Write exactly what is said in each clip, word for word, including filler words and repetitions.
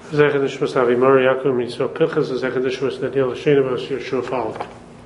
Zecher Nishmas Avi Mori Yaakov Mitzvah Pilchas, Zecher Nishmas Daniel Shena Bas Yeshua Fall.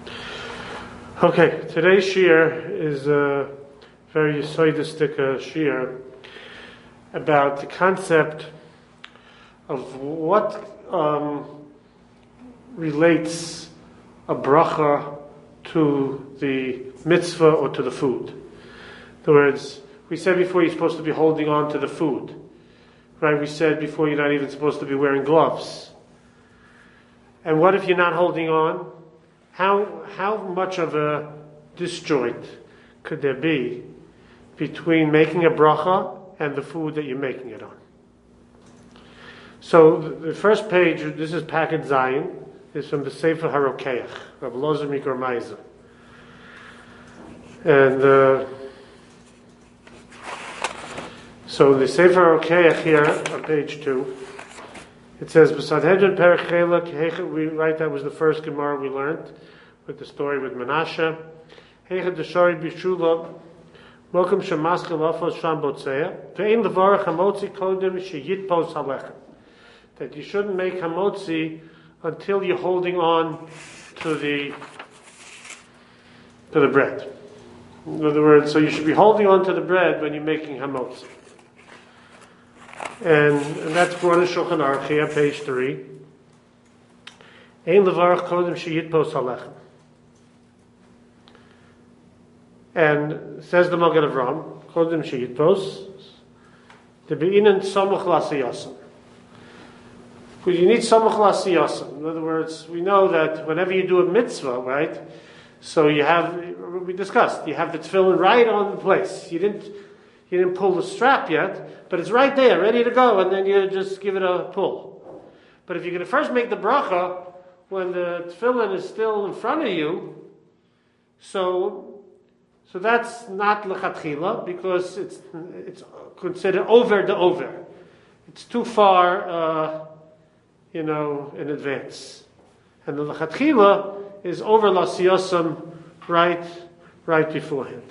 Okay, today's shir is a very yisoidistic uh, shir about the concept of what um, relates a bracha to the mitzvah or to the food. In other words, we said before you're supposed to be holding on to the food. Right, we said before you're not even supposed to be wearing gloves. And what if you're not holding on? How how much of a disjoint could there be between making a bracha and the food that you're making it on? So the first page, this is packet Zion, is from the Sefer HaRokeach, Rav Lozer Mikor Meiser. And uh, So the Sefer HaRokeach here on page two, it says, "B'Sanhedrin Perek Chelek." We write that was the first Gemara we learned with the story with Menashe. Heichad Deshari Bishula, welcome Shemaskil Lafos Sham Botzeya. Ve'in Levarach Hamotzi Kodem Sheyitpos Halechem. That you shouldn't make hamotzi until you're holding on to the to the bread. In other words, so you should be holding on to the bread when you're making hamotzi. And, and that's brought in Shulchan Aruch here, page three. Ein levarach kodem sheyitpos halechem. And says the Magen Avraham, kodem sheyitpos, to be inen samuch l'asiyasam. Because you need samuch l'asiyasam. In other words, we know that whenever you do a mitzvah, right? So you have, we discussed, you have the tefillin right on the place. You didn't. You didn't pull the strap yet, but it's right there, ready to go, and then you just give it a pull. But if you're going to first make the bracha when the tefillin is still in front of you, so so that's not lechatchila because it's it's considered over the over. It's too far, uh, you know, in advance. And the lechatchila is over lasiyasam right right beforehand.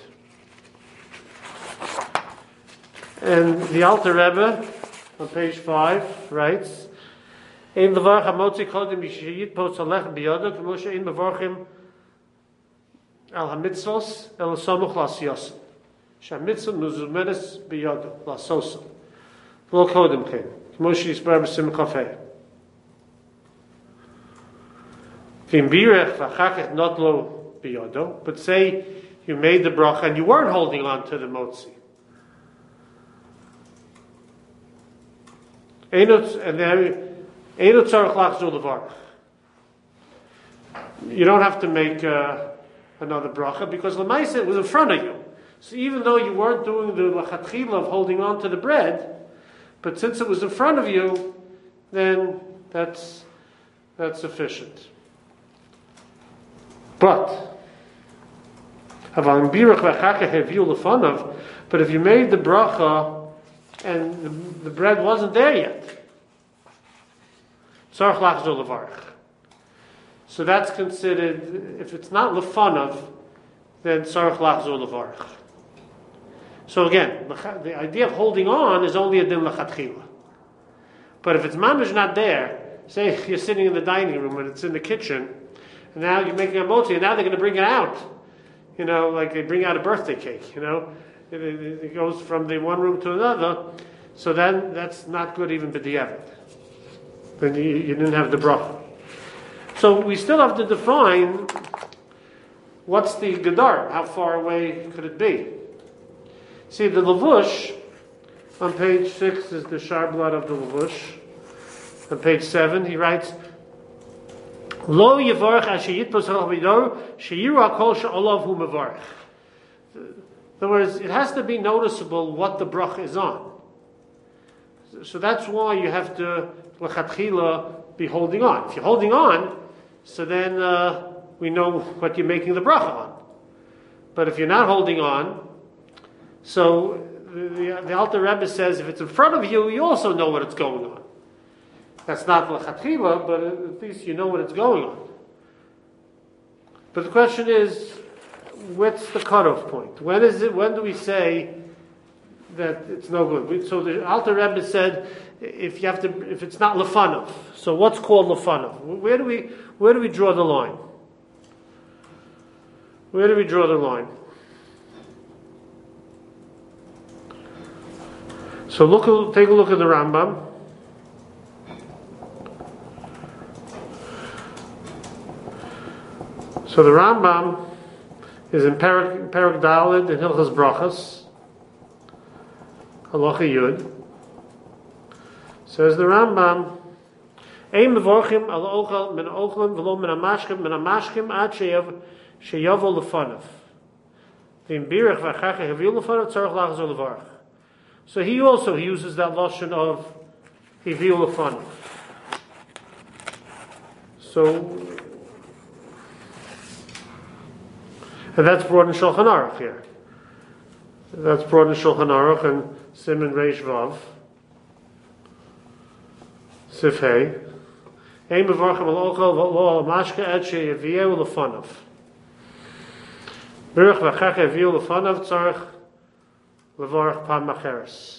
And the Alter Rebbe, on page five, writes, "Ein levarach hamotzi kodem b'sheyitpos halechem biyado, k'mo she'ein mevarchim al hamitzvos el samuch l'asiyasam. She'hamitzvah mezumenes biyado, l'asosam. V'lo kodem ken, k'mo she'yisbar b'simcha fei. V'im birech v'achakach not lo biyado." But say you made the bracha and you weren't holding on to the motzi. And then, you don't have to make uh, another bracha because Lamaisa it was in front of you. So even though you weren't doing the lachatchila of holding on to the bread, but since it was in front of you, then that's that's sufficient. But but if you made the bracha and the, the bread wasn't there yet, tzarich lachzor levarach. So that's considered, if it's not lefanav, then tzarich lachzor levarach. So again, the idea of holding on is only a din lechatchila. But if it's mamish not there, say you're sitting in the dining room and it's in the kitchen, and now you're making a motzi, and now they're going to bring it out. You know, like they bring out a birthday cake, you know. It, it, it goes from the one room to another, so then that's not good even b'diavad. Then you, you didn't have the bracha. So we still have to define what's the gedar, how far away could it be? See, the levush on page six is the shar blood of the levush. On page seven, he writes, "Lo yivarach asher yitpos ha'avidor sheyiru hakol she'olav hu mevarach." In other words, it has to be noticeable what the bracha is on. So that's why you have to, l'chatchila, be holding on. If you're holding on, so then uh, we know what you're making the bracha on. But if you're not holding on, so the, the, the Alter Rebbe says if it's in front of you, you also know what it's going on. That's not l'chatchila, but at least you know what it's going on. But the question is, what's the cutoff point? When is it? When do we say that it's no good. So the Alter Rebbe said, if you have to, if it's not lefanav. So what's called lefanav? Where do we, where do we draw the line? Where do we draw the line? So look, take a look at the Rambam. So the Rambam is in Perak, Perak Daled in Hilchas Brachas, Halacha Yud. Says the Rambam, Ein mevorchim al ochel min ochlim v'lo min amashkim min amashkim ad sheyav sheyavo lefanav. V'im birach v'achacha heviu lefanav tzarech lachzor levarach. So he also uses that lashon of heviu lefanav. So. And that's brought in Shulchan Aruch here. That's brought in Shulchan Aruch and Siman Reish Vav. Sif Hey. Ein mevarchem al ochel v'lo al mashke ad sheyavieu lefanav. Birach v'achach yavieu lefanav tzarech levarach pam macheres.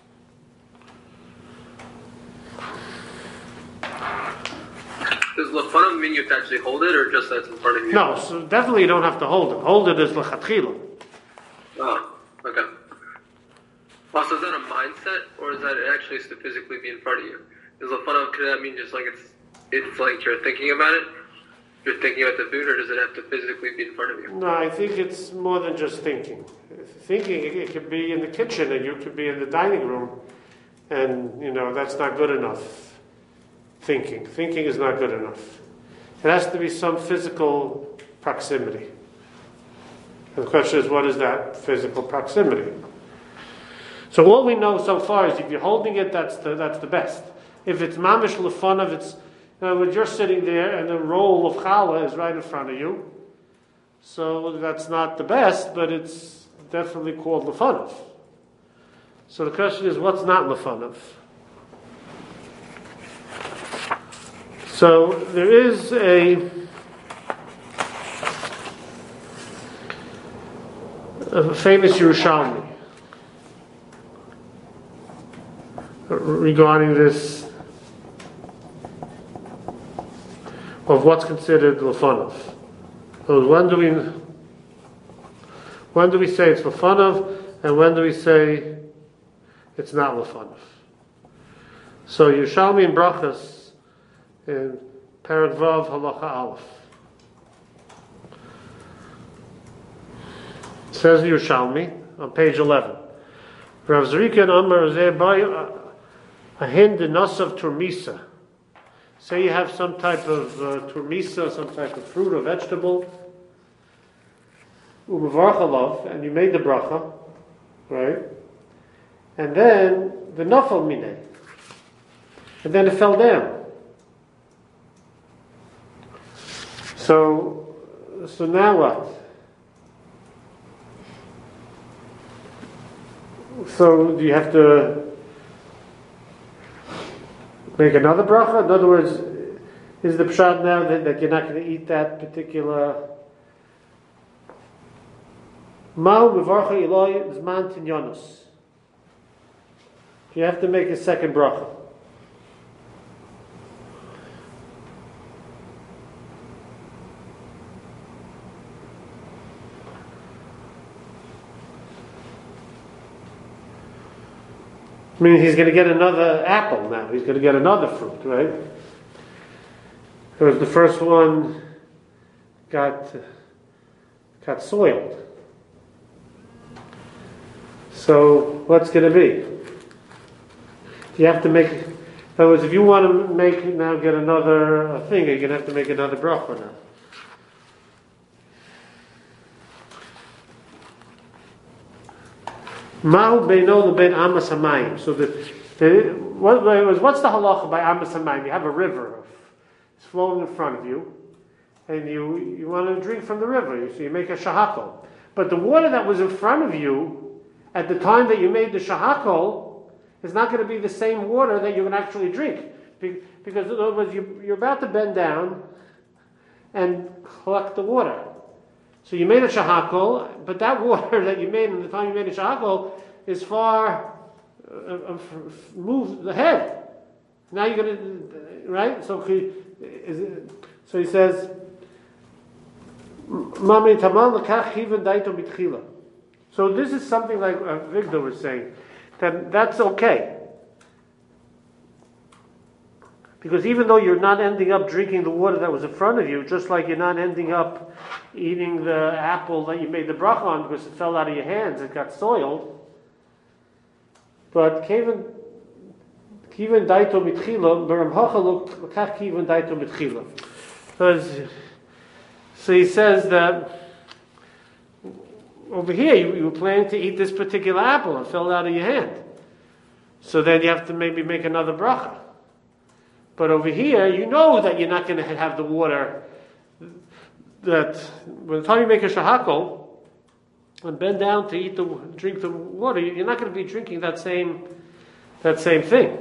Does lefanav mean you have to actually hold it, or just that it's in front of you? No, so definitely you don't have to hold it. Hold it is lechatchila. Oh, okay. Well, so is that a mindset, or is that it actually has to physically be in front of you? Is lefanav, could that mean just like it's it's like you're thinking about it? You're thinking about the food, or does it have to physically be in front of you? No, I think it's more than just thinking. Thinking, it, it could be in the kitchen, and you could be in the dining room, and, you know, that's not good enough. Thinking. Thinking is not good enough. It has to be some physical proximity. And the question is, what is that physical proximity? So all we know so far is if you're holding it, that's the that's the best. If it's mamish lefanav, it's, in other words, you're sitting there and the roll of challah is right in front of you. So that's not the best, but it's definitely called lefanav. So the question is, what's not lefanav? So there is a, a famous Yerushalmi regarding this of what's considered lefanav. So when do we when do we say it's lefanav, and when do we say it's not lefanav? So Yerushalmi in Brachas, in Perek Vav Halacha Aleph, says Yerushalmi on page eleven. Rav Zrika and Amar Zeh a hin de nasav turmisa. Say you have some type of uh, turmisa, some type of fruit or vegetable, u'mevarch alav, and you made the bracha, right? And then the nafal minei, and then it fell down. So, so now what? So do you have to make another bracha? In other words, is the pshat now that, that you're not going to eat that particular Ma'u mevarcha Eloi zman tinyanus? You have to make a second bracha. I mean, he's going to get another apple now. He's going to get another fruit, right? Because the first one got got soiled. So what's going to be? You have to make. In other words, if you want to make now get another thing, you're going to have to make another bracha now. Mahu beino lebein amas hamayim. So the, the what was what's the halacha by amas hamayim? You have a river, it's flowing in front of you, and you you want to drink from the river, so you make a shahakol. But the water that was in front of you at the time that you made the shahakol is not going to be the same water that you can actually drink, because in other words, you, you're about to bend down and collect the water. So you made a shahakol, but that water that you made in the time you made a shahakol, is far uh, uh, moved ahead. Now you're going to, right? So he, is it, so he says, Mami tamal lekach chivan daito mitchila. So this is something like uh, Victor was saying, that that's okay. Because even though you're not ending up drinking the water that was in front of you, just like you're not ending up eating the apple that you made the bracha on because it fell out of your hands, it got soiled. But kivan kivan daito mitchila, beram hachaluk lekach kivan daito mitchila. So he says that over here you, you were planning to eat this particular apple and it fell out of your hand. So then you have to maybe make another bracha. But over here, you know that you're not going to have the water that, by the time you make a shahakol and bend down to eat the, drink the water, you're not going to be drinking that same, that same thing.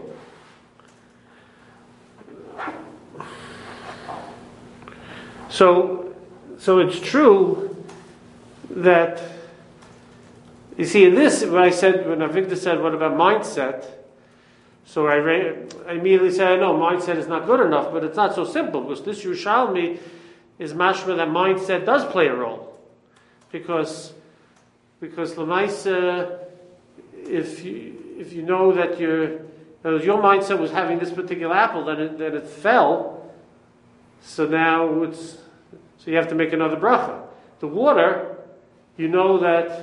So, so it's true that, you see, in this, when I said, when Avigdor said, what about mindset? So I, I immediately said, no, mindset is not good enough, but it's not so simple, because this Yerushalmi is mashma that mindset does play a role. Because, because Lamaisa, if you, if you know that your, your mindset was having this particular apple, then it, then it fell, so now it's, so you have to make another bracha. The water, you know that,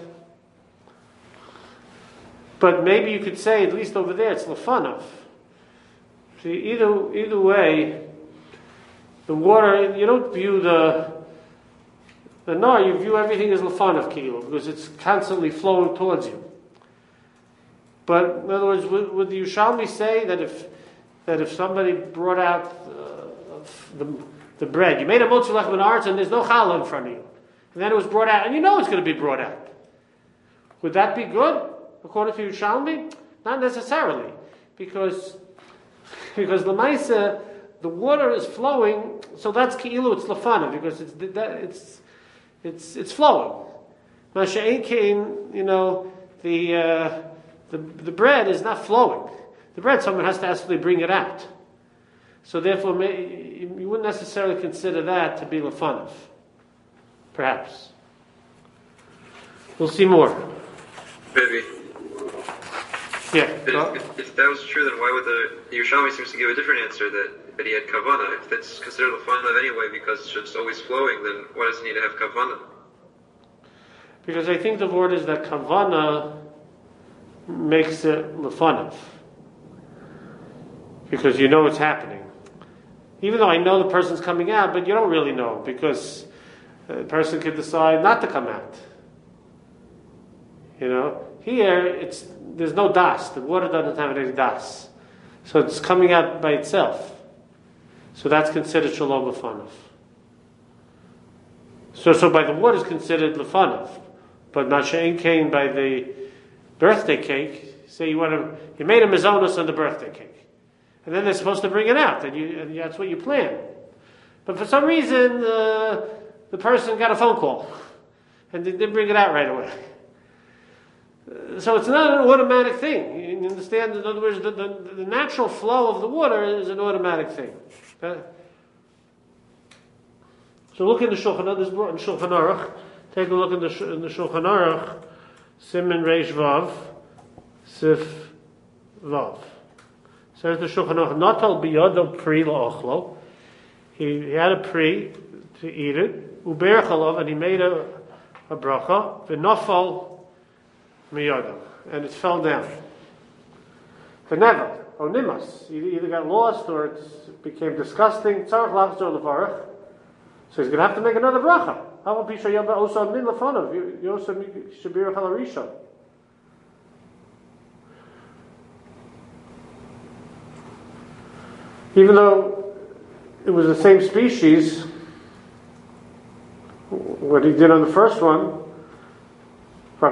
but maybe you could say, at least over there, it's lefanav. See, either either way, the water, you don't view the the nar, you view everything as lefanav kilo, because it's constantly flowing towards you. But in other words, would, would the Yerushalmi say that if that if somebody brought out uh, the the bread, you made a motzei lechem arts and there's no challah in front of you, and then it was brought out, and you know it's going to be brought out, would that be good? According to Yerushalmi? Not necessarily. Because because Lamaisa, the water is flowing, so that's Ki'ilu, it's Lafana, because it's it's it's it's flowing. Masha'en Kain, you know, the, uh, the the bread is not flowing. The bread, someone has to actually bring it out. So therefore, may, you wouldn't necessarily consider that to be Lafanav. Perhaps. We'll see more. Maybe. Yeah. Well, if, if that was true, then why would the, the Yerushalmi seems to give a different answer that, that he had kavana? If that's considered lefanav anyway, because it's just always flowing, then why does he need to have kavana? Because I think the word is that kavana makes it lefanav. Because you know it's happening. Even though I know the person's coming out, but you don't really know, because a person could decide not to come out. You know? Here, it's there's no das. The water doesn't have any das. So it's coming out by itself. So that's considered shalom lefanav. So, so by the water is considered lefanav. But masha'en kain by the birthday cake, say you want to, you made a mizonos on the birthday cake. And then they're supposed to bring it out, and, you, and that's what you plan. But for some reason, uh, the person got a phone call, and they didn't bring it out right away. So it's not an automatic thing. You understand? In other words, the, the, the natural flow of the water is an automatic thing. Okay? So look in the Shulchan Aruch. This is brought in Shulchan Aruch. Take a look in the, in the Shulchan Aruch. Siman Reish Vav. Sif Vav. Says the Shulchan Aruch, Natal biyado pri la'ochlo. He, he had a pri to eat it. Uber chalav, and he made a, a bracha. V'nafal miyadam, and it fell down. But never, or nimas, he either got lost or it became disgusting. Tzarech lachzor levarach, so he's going to have to make another bracha. How about pisha yaba osa min lefonav? You also shabir chalarisha. Even though it was the same species, what he did on the first one. But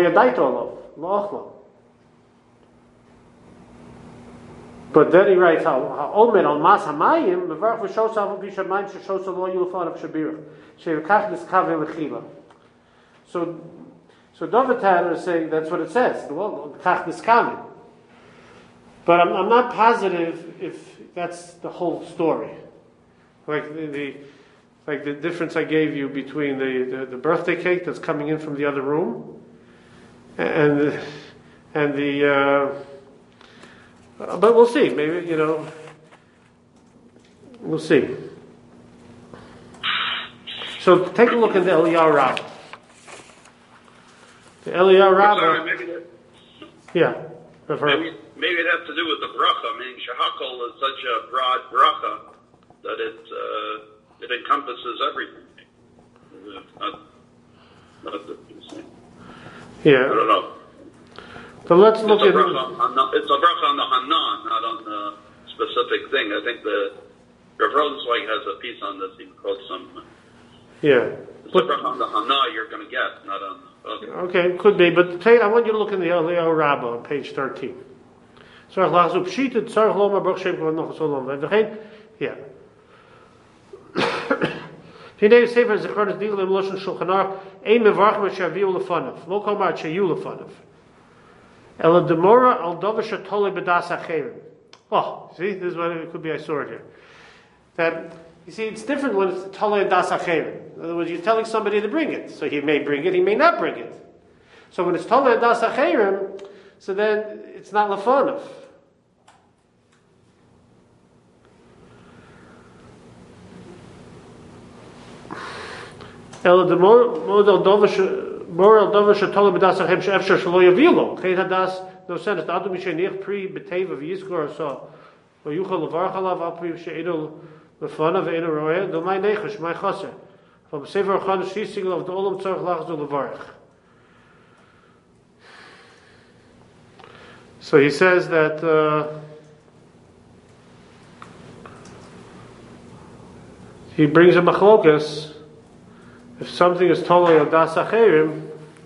then he writes, "Ha'omer al mas hamayim mevarach v'shosav v'pisha mayim sheshosav lo yulfan of shabira she'v'kach niskav lechila." So, so So David Tanner is saying that's what it says. Well, kach niskamin. But I'm, I'm not positive if that's the whole story. Like the, the like the difference I gave you between the, the, the birthday cake that's coming in from the other room and the, and the uh, but we'll see. Maybe, you know, we'll see. So take a look at the Eliyahu Rabbah. The Eliyahu Rabbah. Yeah. Maybe, maybe it has to do with the bracha. I mean, shahakol is such a broad bracha that it uh, it encompasses everything. Not, not the same. Yeah. I don't know. So let's it's look a at bracha on, it's a bracha on the Hanan, not on the specific thing. I think the Rav Rosenzweig has a piece on this. He quotes some. Yeah. It's but, a bracha on the Hana you're going to get, not on. Okay. Okay, could be, but I want you to look in the Eliyahu Rabbah on page thirteen. Yeah. Today, Sefer Zechron is dealing with Lashon Shulchan Aruch. Ein mevarch m'shaviu lefanav. Lo kol mar shayu lefanav. Ela demora al davar shetolei b'das acherim. Oh, see, this is what it could be. I saw it here. That you see, it's different when it's tolei das acherim. In other words, you're telling somebody to bring it, so he may bring it, he may not bring it. So when it's tolei das acherim, so then it's not lefanav. Ela the model dovish moral dovish tolei b'das acherim she'efshar shelo yavilo. Cheit hadas no sense. The adam mishenich pri b'teva v'yizkor so lo yuchal levarach alav al pri she'edol lefanav ve'enu roeh do my nechash my chaser. From Sefer Chan Shisig of the Olam Tzarech Lachzul Levarach. So he says that uh, he brings a machlokas. If something is totally a das acherim,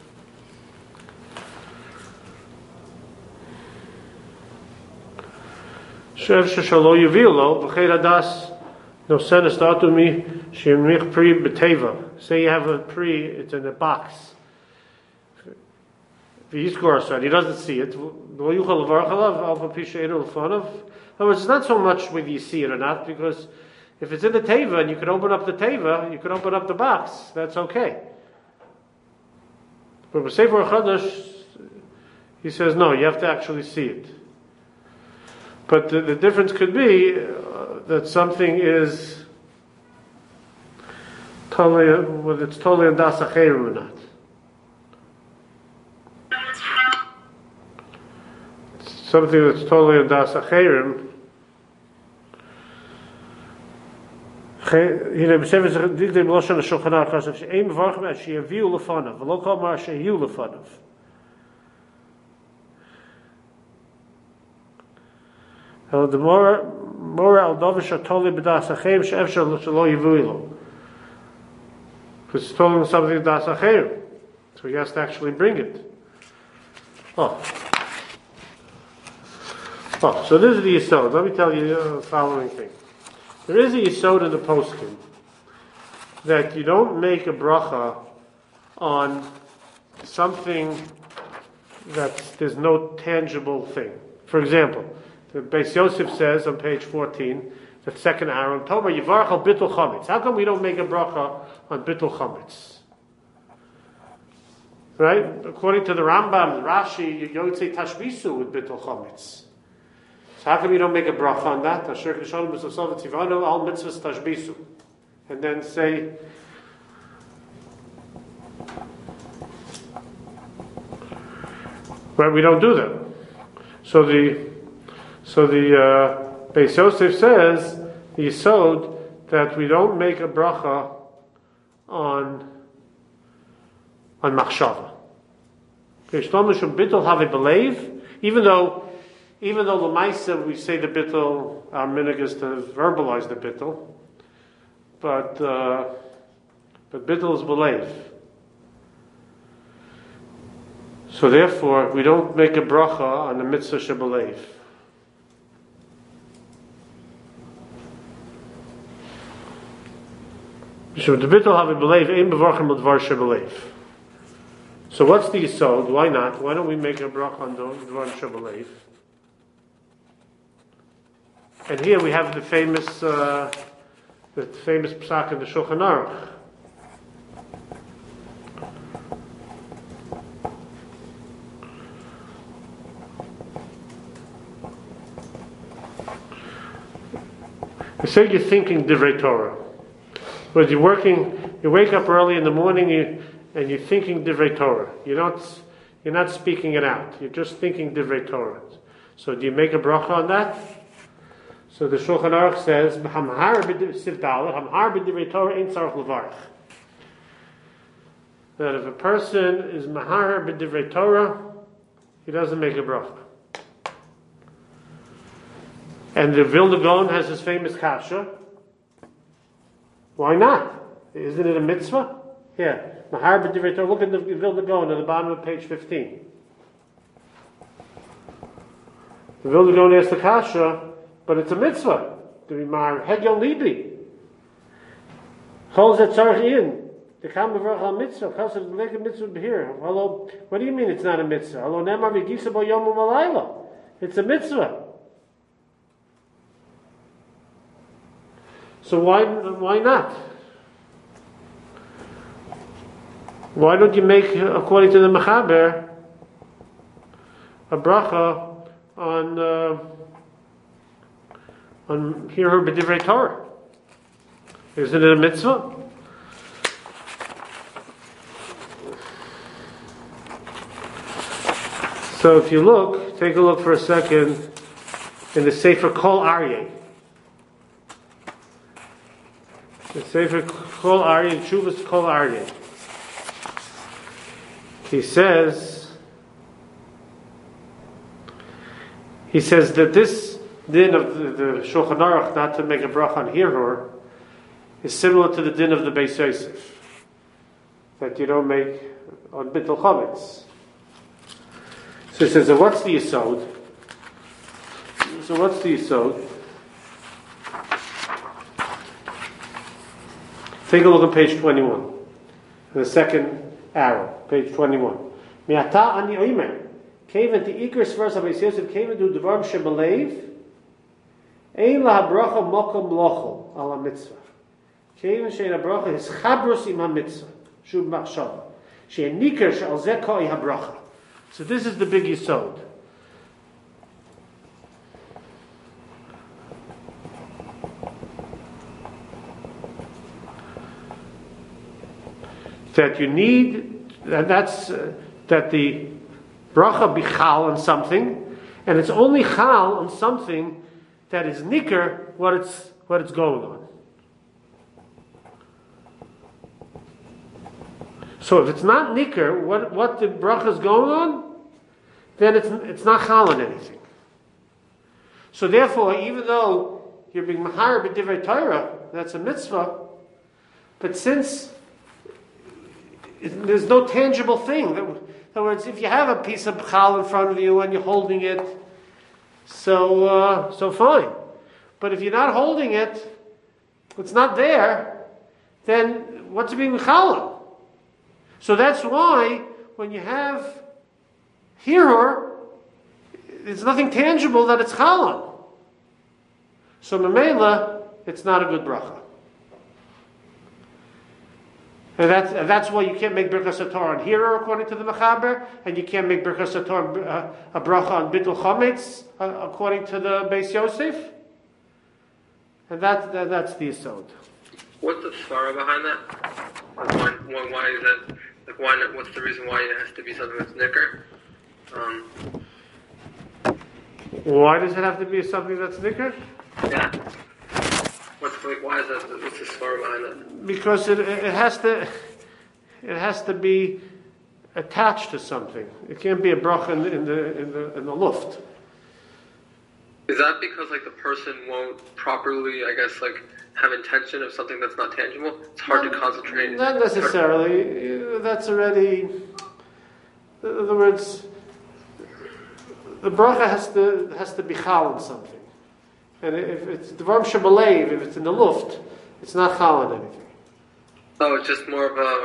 shev sheshalo yivilo v'cheir adas no senes datu mi shemich pri beteva. Say you have a pri, it's in a box. V'yizkor, he doesn't see it. In other words, it's not so much whether you see it or not, because if it's in the teva and you can open up the teva, you can open up the box. That's okay. But with Sefer Chadash, he says no, you have to actually see it. But the, the difference could be uh, that something is totally, whether it's totally in das acherim or not. Something that's totally in das acherim. Here, besef is dik dem loshen shulchan aruch as she'em varch ma she'yaviu lefanav v'lo kol mar she'yu lefanav. El the more more al davish atoli b'das acherim she'efshar shelo yivuilo. Because it's telling something das acherim, so he has to actually bring it. Oh. Oh, so this is the yisod. Let me tell you the following thing. There is a yisod in the poskim that you don't make a bracha on something that there's no tangible thing. For example, the Beis Yosef says on page fourteen, the second Aaron, Tomer Yivarach al Bittul Chametz. How come we don't make a bracha on Bittul Chametz? Right? According to the Rambam, Rashi, you don't say Tashbisu with Bittul Chametz. So how come you don't make a bracha on that? Asher Kishalom B'Sosav Tivanu Al Mitzvahs Tashbisu, and then say, well, we don't do that. So the so the uh, Beis Yosef says the Yisod that we don't make a bracha on on machshava. Even though Even though l'maisa we say the bittul, our minhag is to verbalize the bittul, but uh, but bittul is belief. So therefore, we don't make a bracha on the mitzvah shebelev. So the bittul have a belief, ein bevarchim l'dvar shebelev. So what's the yisod? Why not? Why don't we make a bracha on Dvarim Shebelev? And here we have the famous, uh, the famous psak in the Shulchan Aruch. You say you're thinking divrei Torah. But you're working, you wake up early in the morning you, and you're thinking divrei Torah. You're not, you're not speaking it out. You're just thinking divrei Torah. So do you make a bracha on that? So the Shulchan Aruch says, "Hamhar b'siv dalet, hamhar b'divrei Torah ein tzarich levarach." That if a person is mahar b'divrei Torah, he doesn't make a bracha. And the Vilna Gaon has his famous kasha. Why not? Isn't it a mitzvah? Yeah. Mahar b'divrei Torah. Look at the Vilna Gaon at the bottom of page fifteen. The Vilna Gaon has the kasha, but it's a mitzvah to be mahar hegel libi. Chol zet tzarich in. The kam mevarach al mitzvah. Chol zet leke mitzvah here. Hello. What do you mean it's not a mitzvah? Hello. Nemar v'gisa bo yom u'malayla. It's a mitzvah. So why why not? Why don't you make, according to the Mechaber, a bracha on uh, on hear her b'divrei Torah? Isn't it a mitzvah? So if you look, take a look for a second in the Sefer Kol Aryeh. The Sefer Kol Aryeh, Tshuvas Kol Aryeh. He says, he says that this din of the, the Shulchan Aruch not to make a bracha on Hirur is similar to the din of the Beis Yosef, that you don't make on Bittul Chametz. So he says, so what's the yisod? So what's the yisod? Take a look at page twenty-one. The second arrow, page twenty-one. Mi'ata ani oimer. Keven to ikris verse of Yosef keven to dvarim shebelev. Ein la bracha mokom lochel ala mitzvah. Keven shein habracha is chabrus im ha-mitzvah. Shub machshava. Shein nikar she'al zeh koi ha-bracha. So this is the big yisod. That you need, and that's uh, that the bracha be chal on something, and it's only chal on something that is nicker what it's what it's going on. So if it's not nicker what what the bracha is going on, then it's it's not chal on anything. So therefore, even though you're being mahar b'divrei Torah, that's a mitzvah, but since there's no tangible thing. In other words, if you have a piece of chal in front of you and you're holding it, so uh, so fine. But if you're not holding it, it's not there, then what's it being chal on? So that's why when you have hirur, there's nothing tangible that it's chal on. So memela, it's not a good bracha. And that's, and that's why you can't make Birkas HaTorah on Hirur according to the Mechaber, and you can't make Birkas HaTorah uh, a bracha on Bittul Chametz uh, according to the Beis Yosef. And that, that that's the yisod. What's the svara behind that? Like why, why, why is that? Like why? Not, what's the reason why it has to be something that's nicker? Um, Why does it have to be something that's nicker? yeah. What's like? Why is that? What's the svara behind that? Because it it has to it has to be attached to something. It can't be a bracha in the in the in the, in the luft. Is that because like the person won't properly, I guess, like have intention of something that's not tangible? It's hard not, to concentrate. Not necessarily. That's already. In other words, the bracha has to has to be chal on something. And if it's dvarim shebelev, if it's in the luft, it's not chal on anything. Oh, it's just more of a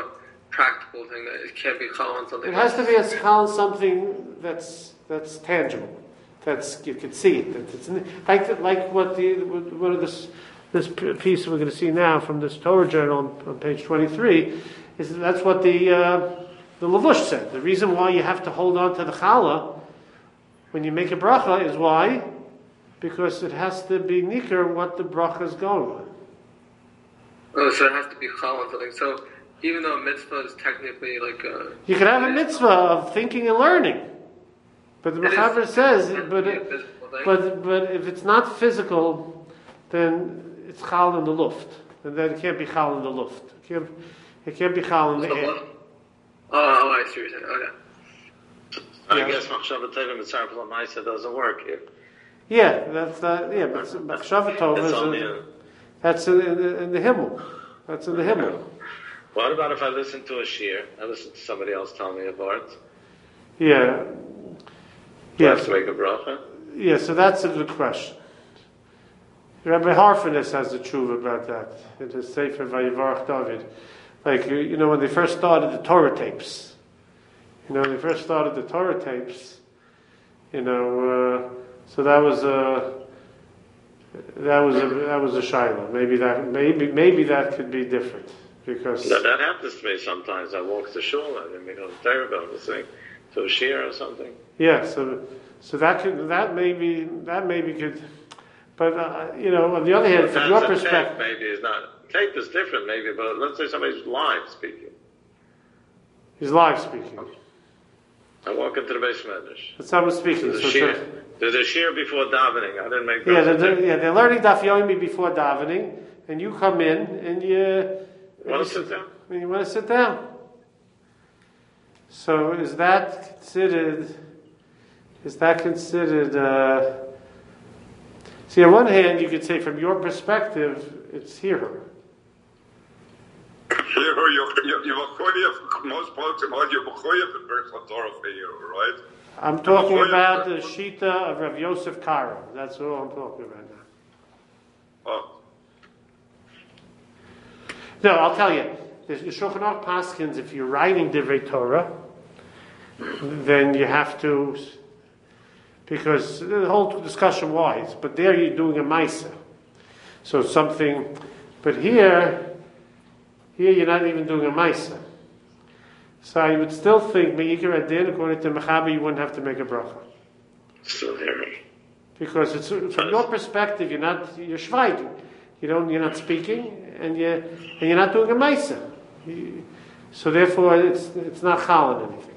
practical thing that it can't be chal on something. It has to be a chal on something that's that's tangible. That's you can see it. That it's like like what the one of this this piece we're going to see now from this Torah journal on, on page twenty-three is that that's what the uh, the Lavush said. The reason why you have to hold on to the challah when you make a bracha is why? Because it has to be nikar what the bracha is going on. Oh, so it has to be chal on something. So even though a mitzvah is technically like a... You can have a mitzvah of thinking and learning. But the Mechaber says, but, it, but but if it's not physical, then it's chal in the luft. And then it can't be chal in the luft. It can't, it can't be chal in the air. Oh, oh, I see what you're saying. Okay. I Yeah. guess Machshav Tevim Mitzvah Maisa doesn't work here. Yeah, that's uh, yeah, but Machshav Tov is on in, the, that's in, in, the, in the Himmel. That's in the Himmel. What about if I listen to a shir? I listen to somebody else tell me about it. Yeah. Do I Yeah. have to make a bracha? Yeah, so that's a good question. Rabbi Harfinis has the truth about that in his Sefer Vayivarach David. Like, you, you know, when they first started the Torah tapes, you know, when they first started the Torah tapes, you know, uh, so that was a that was a that was a shaila. Maybe that maybe maybe that could be different because That, that happens to me sometimes. I walk to shul and then we go terrible listening to a shir or something. yeah. So so that could that maybe that maybe could, but uh, you know, on the other hand, from your That's a perspective. tape, maybe is not tape is different, maybe. But let's say somebody's live speaking. He's live speaking. I walk into the Beis Medrash. That's someone speaking. There's So, a shir. so- There's a shir before davening. I didn't make. yeah, bracha. they're, yeah, they're learning Daf Yomi before davening, and you come in and you Want to sit down? and you want to sit down. So is that considered? Is that considered? Uh, see, on one hand, you could say from your perspective, it's here. Here, you you you mechuyev most folks in all you mechuyev in Birchot Torah for you, right? I'm talking about the Shita of Rav Yosef Karo. That's all I'm talking about now. Oh, No, I'll tell you. The Shulchan Aruch paskins, if you're writing Divrei Torah, then you have to, because the whole discussion wise, but there you're doing a Maisa. So something, but here, here you're not even doing a Maisa. So I would still think, Me'ikar Adin, according to Mechaber, you wouldn't have to make a bracha. Still hearing. Because it's from your perspective, you're not, you're schweiging. You don't, you're not speaking, and you and you're not doing a Maisa. You- So therefore, it's it's not chal in anything.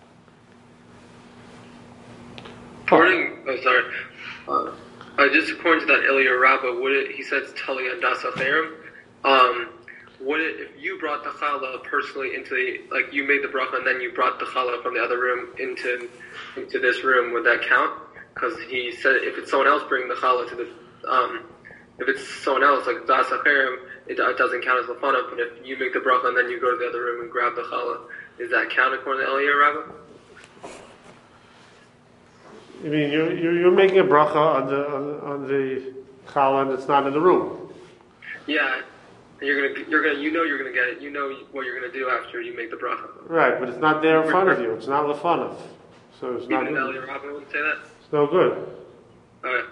According, oh sorry, uh, uh, just according to that Ilya Rabbah, would it? He says Tali and Dasacherim. Um, would it if you brought the challah personally into the like you made the bracha and then you brought the challah from the other room into into this room? Would that count? Because he said if it's someone else bringing the challah to the um, if it's someone else like Dasacherim, it, it doesn't count as lefanav. But if you make the bracha and then you go to the other room and grab the challah, does that count according to Ilya Rabbah? I mean, you're you're, you're making a bracha on the on, on the challah that's not in the room. Yeah, and you're gonna you're gonna you know you're gonna get it. You know what you're gonna do after you make the bracha. Right, but it's not there in front of you. It's not lefanov, so it's not. Even Elliot Robin wouldn't say that. It's no good. Okay.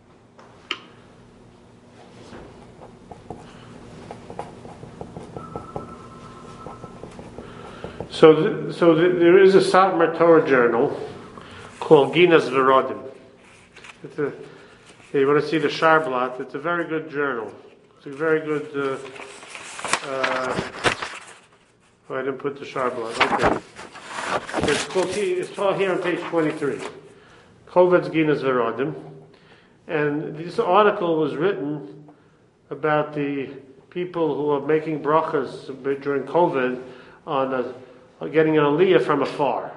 So, th- so th- there is a Satmar Torah journal called Ginas Verodim. It's a, you want to see the Sharblat? It's a very good journal. It's a very good. Uh, uh, oh, I didn't put the Sharblat. Okay. It's called. It's called here on page twenty-three. Kovetz Ginas Verodim, and this article was written about the people who are making brachas during COVID on a. Getting an aliyah from afar.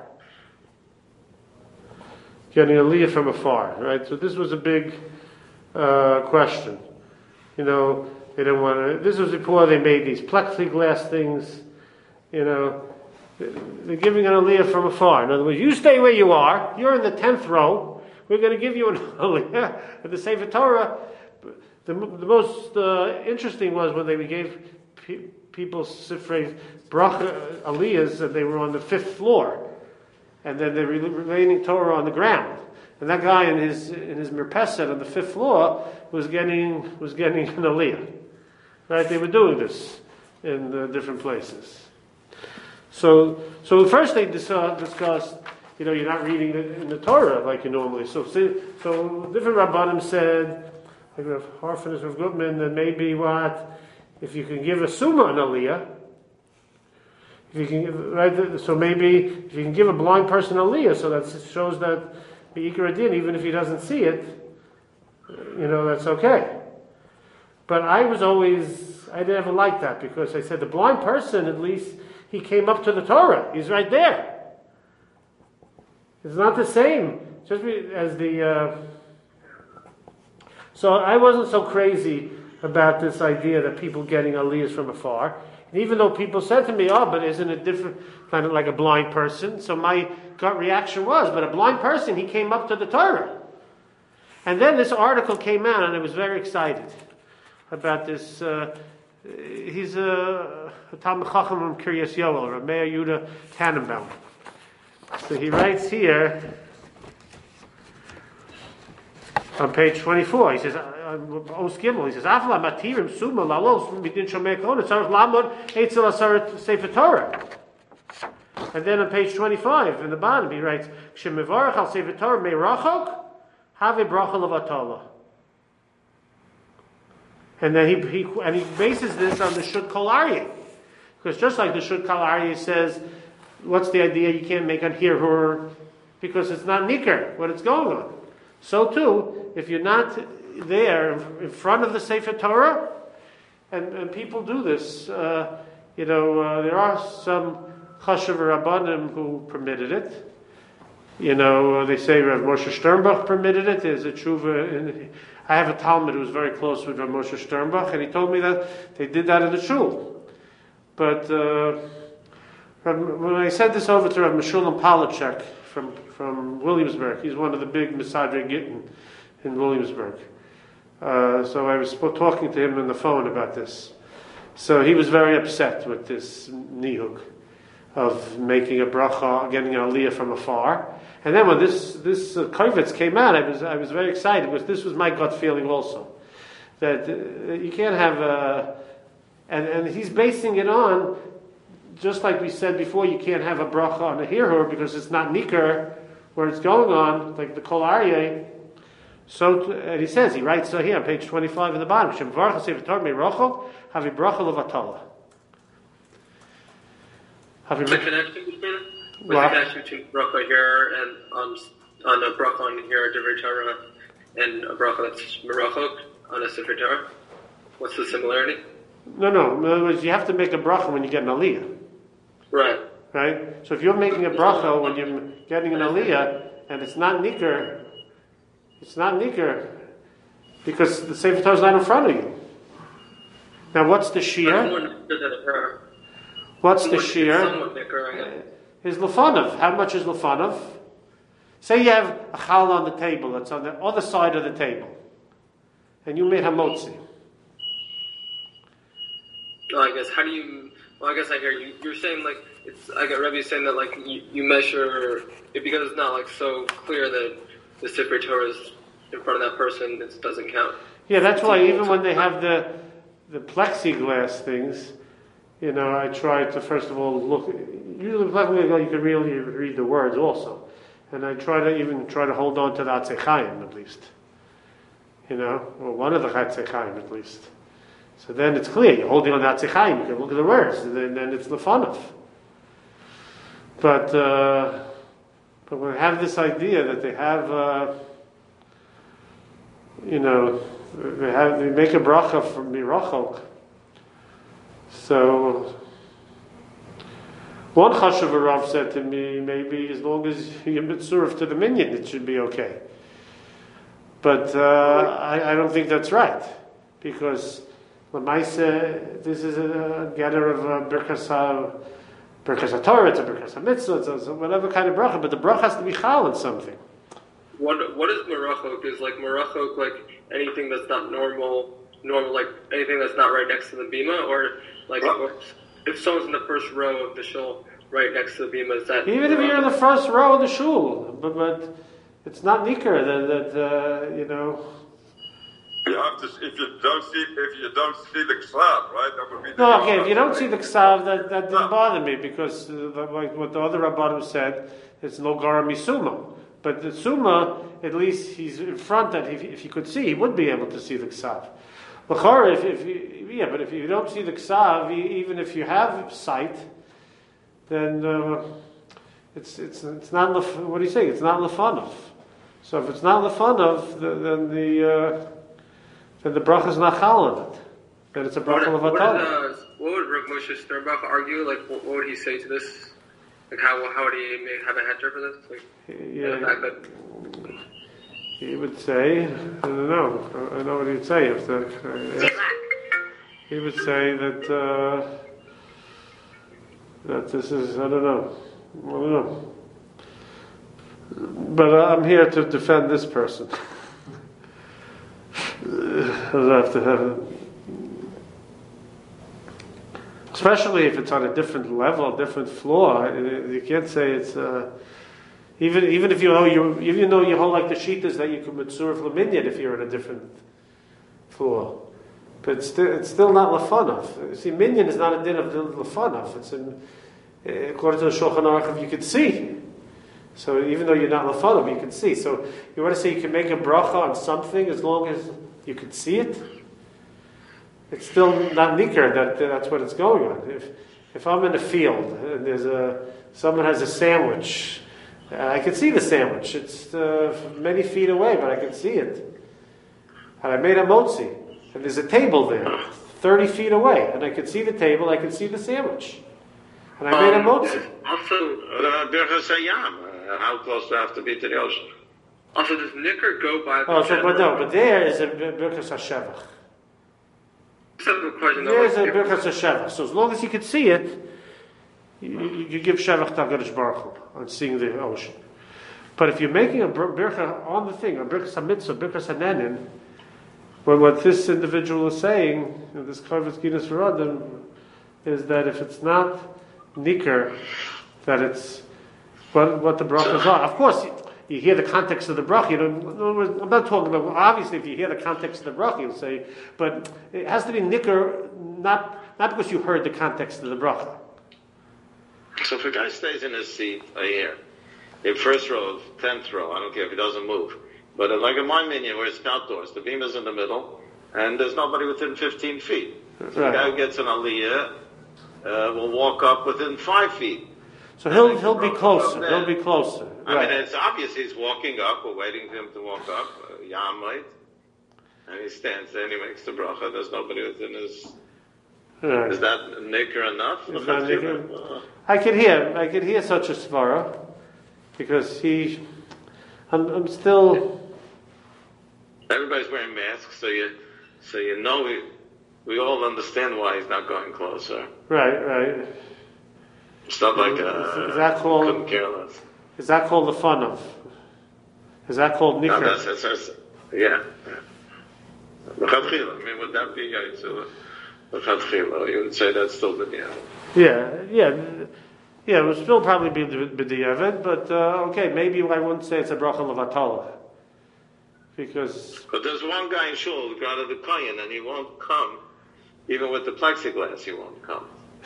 Getting an aliyah from afar, right? So this was a big uh, question. You know, they didn't want to. This was before they made these plexiglass things. You know, they're giving an aliyah from afar. In other words, you stay where you are. You're in the tenth row. We're going to give you an aliyah at the Sefer Torah. The, the most uh, interesting was when they gave pe- people's sifrei bracha aliyahs, and they were on the fifth floor, and then the remaining Torah on the ground. And that guy in his in his mirpeset on the fifth floor was getting was getting an aliyah. Right? They were doing this in uh, different places. So, so first they discussed, you know, you're not reading it in the Torah like you normally. So, so different Rabbanim said, like Rav Harfin and Rav Gutman, that maybe what if you can give a summa an aliyah, if you can, give, right? So maybe if you can give a blind person aliyah, so that shows that the Ikar Adin, even if he doesn't see it, you know, that's okay. But I was always, I never liked that, because I said the blind person, at least he came up to the Torah. He's right there. It's not the same just as the. Uh, so I wasn't so crazy about this idea that people getting aliyahs from afar. And even though people said to me, "Oh, but isn't it different, kind of like a blind person?" So my gut reaction was, "But a blind person, he came up to the Torah." And then this article came out, and I was very excited about this. Uh, he's a, a Talmid Chacham from Kiryas Yoel, Rav Meir Yehuda Tannenbaum. So he writes here on page twenty-four. He says, "Os Gimel." He says, "Afla matirim suma lalos midin shomei kona tzarich lamod eitzel asaret sefer Torah." And then on page twenty-five, in the bottom, he writes, "Shemevarach al sefer Torah meirachok have bracha levatala." And then he, he and he bases this on the Shud Kol Aryeh, because just like the Shud Kol Aryeh says, what's the idea? You can't make on hirhur because it's not nikar what it's going on. So too, if you're not there in front of the Sefer Torah, and, and people do this, uh, you know, uh, there are some Chashav Rabbanim who permitted it. You know, they say Rav Moshe Sternbach permitted it. There's a tshuva in. I have a Talmud who was very close with Rav Moshe Sternbach, and he told me that they did that in the shul. But uh, when I said this over to Rav Meshulam Palachek from, from Williamsburg, he's one of the big Misadrei Gittin in Williamsburg. Uh, so I was talking to him on the phone about this. So he was very upset with this nihug of making a bracha, getting an aliyah from afar. And then when this this uh, Kovitz came out, I was I was very excited, because this was my gut feeling also, that uh, you can't have a, and and he's basing it on, just like we said before, you can't have a bracha on a hirhur because it's not nikar where it's going on, like the Kol Aryeh. So and he says, he writes so here on page twenty-five in the bottom, Shem Varcha Sefer Torah Meirachok Havi Bracha Levatala. What's the connection between What's the connection between bracha here and on on a bracha on here, Divrei Torah, and a bracha that's merachok on a Sefer Torah? What's the similarity? No, no. In other words, you have to make a bracha when you get an aliyah. Right. Right? So if you're making a bracha when you're getting an aliyah, and it's not nikar, it's not nikar, because the Sefer Torah is not in front of you. Now what's the shir? What's the shir? Is Lefanov. How much is Lefanov? Say you have a chal on the table that's on the other side of the table, and you made hamotzi. Well, I guess how do you? Well, I guess I hear you. You're saying like it's. I got Rebbe saying that like you, you measure it because it's not like so clear that the Sefer Torah is in front of that person. It doesn't count. Yeah, that's why even when they have the the plexiglass things, you know, I try to first of all look. Usually, plexiglass you can really read the words also, and I try to even try to hold on to the Atzei Chaim at least. You know, or one of the Atzei Chaim at least. So then it's clear. You're holding on to Atzei Chaim. You can look at the words, and then, then it's Lefanov. But uh, but when I have this idea that they have, uh, you know, they have they make a bracha from Mirachok. So one Chashav Rav said to me, maybe as long as you're mitzurif to the minyan, it should be okay. But uh, I, I don't think that's right, because Lamaisa, this is a gather of uh, Birkas Birkas Torah, it's a Birkas Mitzvah, it's a whatever kind of bracha, but the bracha has to be chal on something. What what is merachok? Is like merachok like anything that's not normal normal, like anything that's not right next to the bima, or like Well- if someone's in the first row of the shul right next to the bima, is that Even if you're in the first row of the shul, but, but it's not nikr that, that uh, you know. You have to, if you don't see, if you don't see the ksav, right? That would be the No, okay, if you don't right? see the ksav, that, that didn't bother me, because uh, like what the other Rabbanim said, it's no gara misuma. But the summa, at least he's in front that if, if he could see, he would be able to see the ksav. L'chora, if, if you, yeah, but if you don't see the ksav, even if you have sight, then uh, it's it's it's not lef- what do you say? It's not lefanov. So if it's not lefanov, then the uh, then the bracha is not chal on it. Then it's a what, bracha what, levatol. is, uh, what would Rav Moshe Sternbach argue? Like, what, what would he say to this? Like, how how would he make, have a heter for this? Like, Yeah. the fact that He would say, I don't know, I know what he'd say if the, uh, he would say that uh, that this is, I don't know, I don't know. But uh, I'm here to defend this person. I have to have, especially if it's on a different level, different floor. You can't say it's. Uh, Even even if you know you even though you hold like the shitas that you could mitzur for minyan if you're in a different floor, but it's still, it's still not lafanov. See, minyan is not a din of lafanov. It's in according to the Shulchan Aruch, if you could see. So even though you're not lafanov, you can see. So you want to say you can make a bracha on something as long as you could see it. It's still not nikar that that's what it's going on. If if I'm in a field and there's a someone has a sandwich. Uh, I can see the sandwich. It's uh, many feet away, but I can see it. And I made a motzi, and there's a table there, thirty feet away, and I can see the table. I can see the sandwich, and I made a motzi. also Uh, Birchas Hayam, uh, how close do I have to be to the ocean? also does Nicker go by the Oh, so but no, general- but there is a birkas hashevach. Just have a question though, There is a like, if- birkas hashevach. So as long as you can see it, you, you, you give shevach to HaKadosh Baruch Hu on seeing the ocean. But if you're making a bircha on the thing, a birkas hamitzvah, birkas hanenin, well, what this individual is saying, this Karvitz Ginas V'Radim, is that if it's not nikar, that it's what, what the brachas are. Of course, you, you hear the context of the bracha. You know, I'm not talking about, obviously, if you hear the context of the bracha, you'll say, but it has to be nikar, not, not because you heard the context of the bracha. So if a guy stays in his seat a year, in first row, tenth row, I don't care if he doesn't move, but like in my minion where it's outdoors, the beam is in the middle, and there's nobody within fifteen feet. So Right. the guy who gets an aliyah uh, will walk up within five feet. So he'll he'll be closer. He'll be closer. I Right. mean, it's obvious he's walking up. We're waiting for him to walk up. Uh, Yam right? And he stands there and he makes the bracha. There's nobody within his. Right. Is that nikr enough? Is that nikr? I could hear, I could hear such a svara, because he, I'm, I'm still. Everybody's wearing masks, so you, so you know we, we all understand why he's not going closer. Right, right. It's not like Is- uh, is that called- couldn't care less. Is that called the fun of? Is that called No, nikr? that's, that's, that's yeah. L'chadchila, I mean, would that be uh, l'chadchila? You would say that's still the yeah. Yeah, yeah, yeah. It would still probably be the b'diavad, but uh, okay, maybe I wouldn't say it's a bracha levatala, because But there's one guy in shul, the God of the Kohen, and he won't come, even with the plexiglass. He won't come.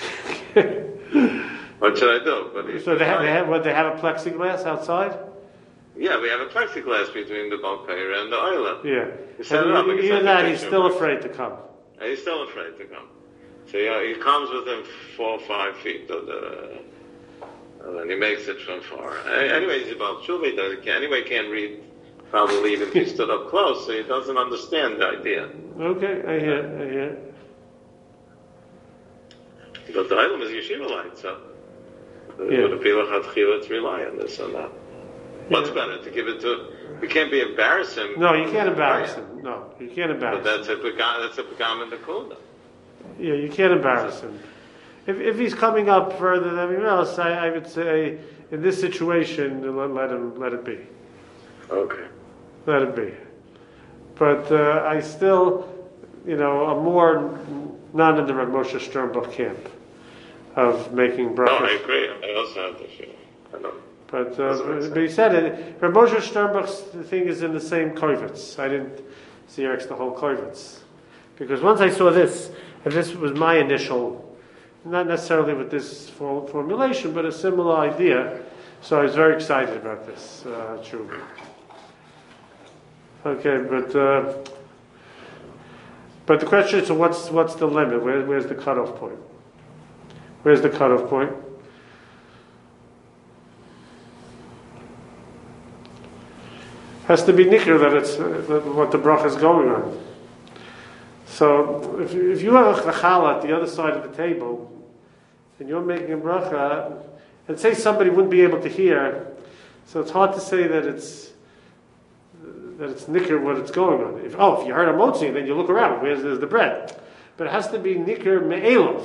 What should I do? But he's so they have, they have what they have a plexiglass outside. Yeah, we have a plexiglass between the Balkaira and the island. Yeah, He set it up, and he even sent that a he's picture still of it. afraid to come. And he's still afraid to come. So yeah, he comes within four or five feet of the, and then he makes it from far. Anyway, he's about Shuvah, he can, anyway can't read, probably even if he stood up close, so he doesn't understand the idea. Okay, I hear, I hear. But the island is yeshiva light, so Yeah. would it be l'chadchila to rely on this or not? What's Yeah. better, to give it to, we can't be embarrass him. No, you can't embarrass him. No, you can't But embarrass him. that's a pagam, that's a pagam in the kula. Yeah, you can't embarrass him. If if he's coming up further than everyone else, I, I would say in this situation, let, let him let it be. Okay. Let it be. But uh, I still, you know, a more not in the Rav Moshe Sternbuch camp of making brachas. No, I agree. I also have the feeling. I know. But, uh, but he said it. Rav Moshe Sternbuch's thing is in the same kovetz. I didn't see Eric's the whole kovetz. Because once I saw this, and this was my initial, not necessarily with this formulation, but a similar idea, so I was very excited about this, uh, Tshuva. Okay, but uh, but the question is, so what's what's the limit? Where, where's the cutoff point? Where's the cutoff point? Has to be nikkur that it's uh, that what the bracha is going on. So if you, if you have a challah at the other side of the table, and you're making a bracha, and say somebody wouldn't be able to hear, so it's hard to say that it's that it's nikkur what it's going on. If, oh, if you heard a motzi, then you look around, where's there's the bread? But it has to be nikkur me'elov.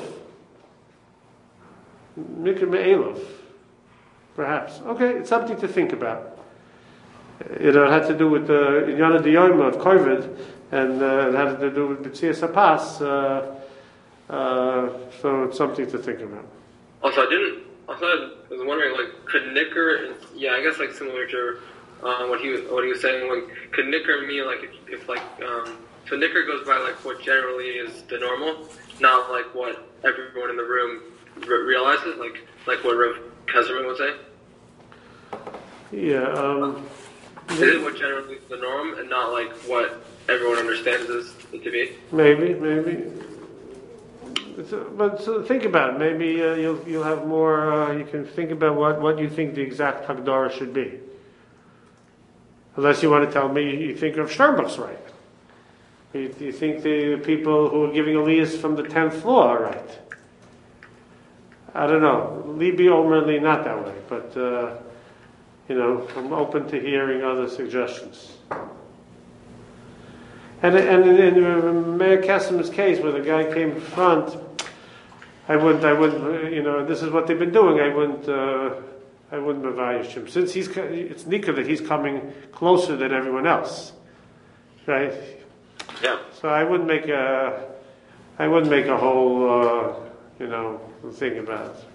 Nikkur me'elov. Perhaps. Okay, it's something to think about. You know, it had to do with the Inyana Diyoma of COVID, and uh, it had to do with B'tzias HaPas, uh, uh, so it's something to think about. Also, I didn't, also I was wondering, like, could nikkur, yeah, I guess like similar to uh, what he was what he was saying, like, could nikkur mean, like, if, if like, um, so nikkur goes by, like, what generally is the normal, not, like, what everyone in the room re- realizes, like, like what Rav Keserman would say? Yeah, um... Is it what generally is the norm, and not like what everyone understands as it to be? Maybe, maybe. It's a, but so think about it. Maybe uh, you'll you'll have more. Uh, you can think about what, what you think the exact hagdara should be. Unless you want to tell me you think of Sternbuch's right. You, you think the people who are giving aliyahs from the tenth floor are right. I don't know. Libi Omerly not that way, but. Uh, You know, I'm open to hearing other suggestions. And and in, in Meir Kesem's case, where the guy came in front, I wouldn't, I wouldn't, you know, this is what they've been doing. I wouldn't, uh, I wouldn't mevayish him since he's. It's nikkur that he's coming closer than everyone else, right? Yeah. So I wouldn't make a, I wouldn't make a whole, uh, you know, thing about it.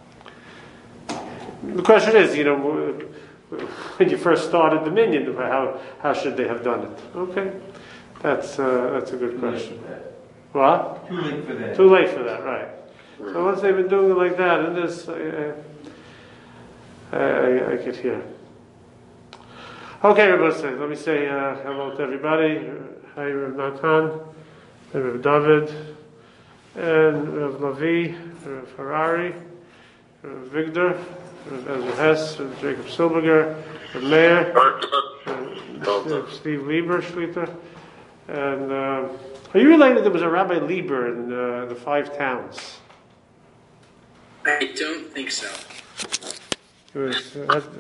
The question is, you know, when you first started the minyan, how how should they have done it? Okay, that's uh, that's a good question. What? Too late for that. Too late for that, right? So once they've been doing it like that, and this, uh, I, I, I could hear. Okay, everybody, let me say uh, hello to everybody. Hi, Rav Natan, Rav David, and Rav Lavi, Rav Harari, Rav Victor. Ezra Hess, Jacob Silberger, the mayor, uh, Steve Lieber, Shlita. And uh, are you related? There was a Rabbi Lieber in uh, the Five Towns. I don't think so. It was, uh,